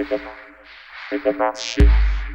Make a mass shit.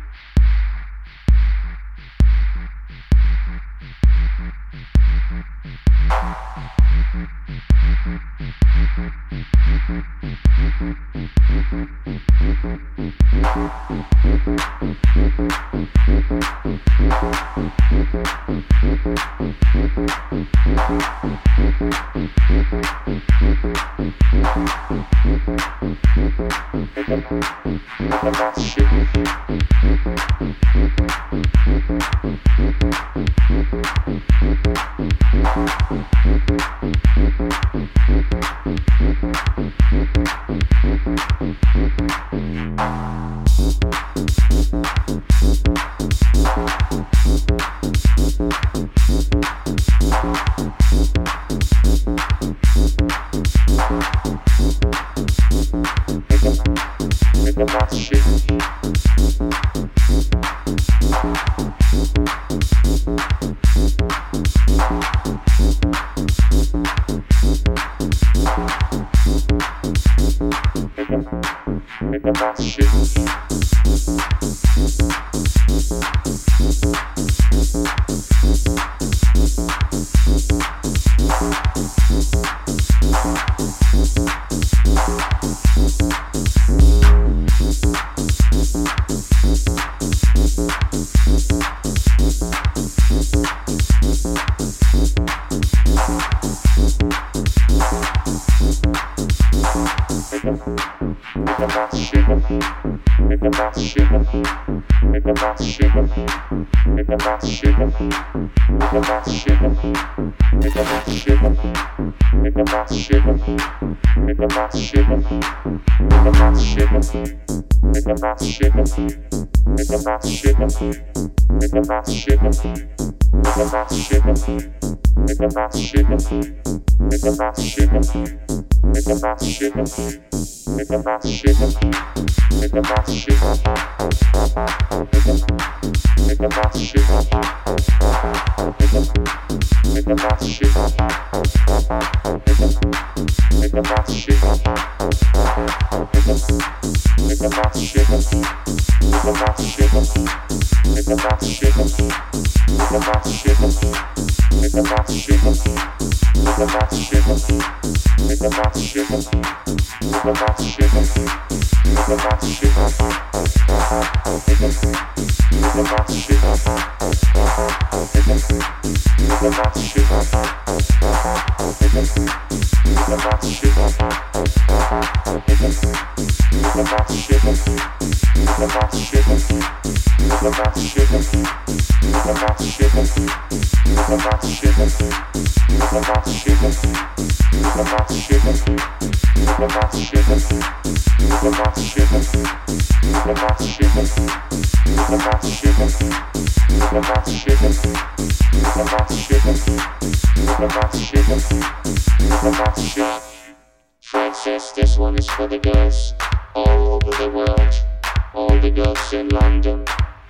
Francis, this one is for the girls all over the world, all the girls in London,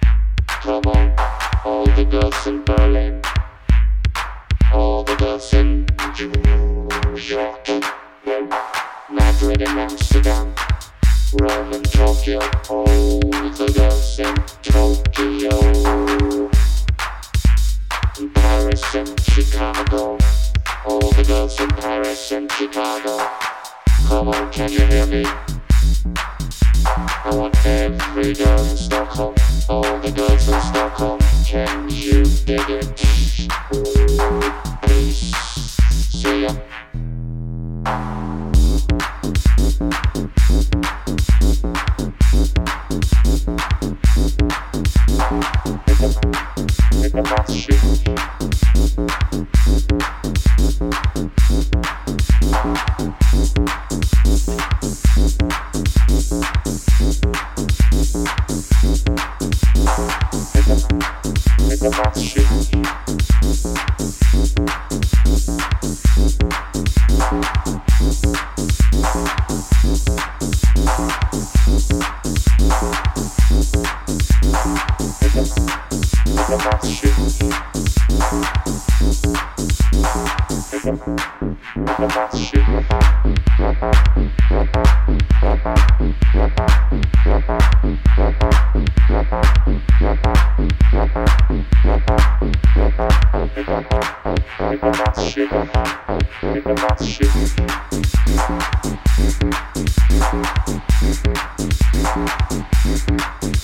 come on, all the girls in Berlin, all the girls in New York, Madrid and Amsterdam, Rome and Tokyo, all the girls in Tokyo, Paris and Chicago, all the girls in Paris and Chicago. Come on, can you hear me? I want every girl in Stockholm, all the girls in Stockholm. Can you dig it? Peace. See ya. Make a mass shit. Shit.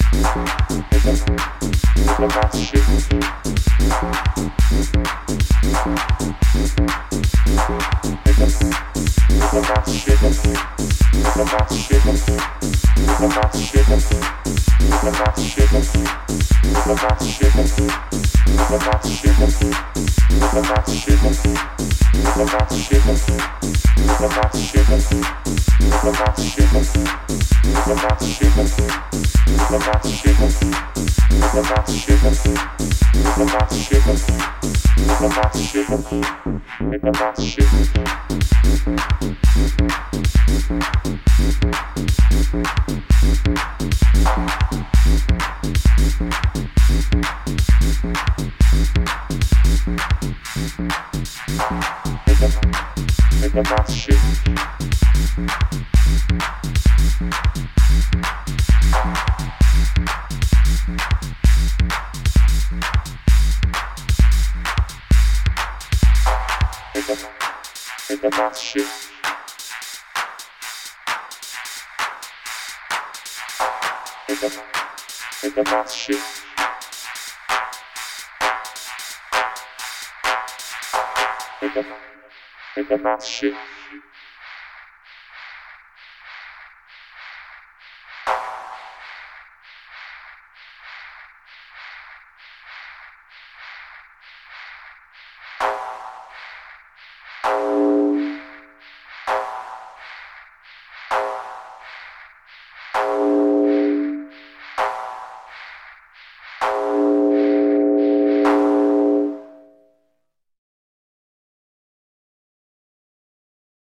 Shit.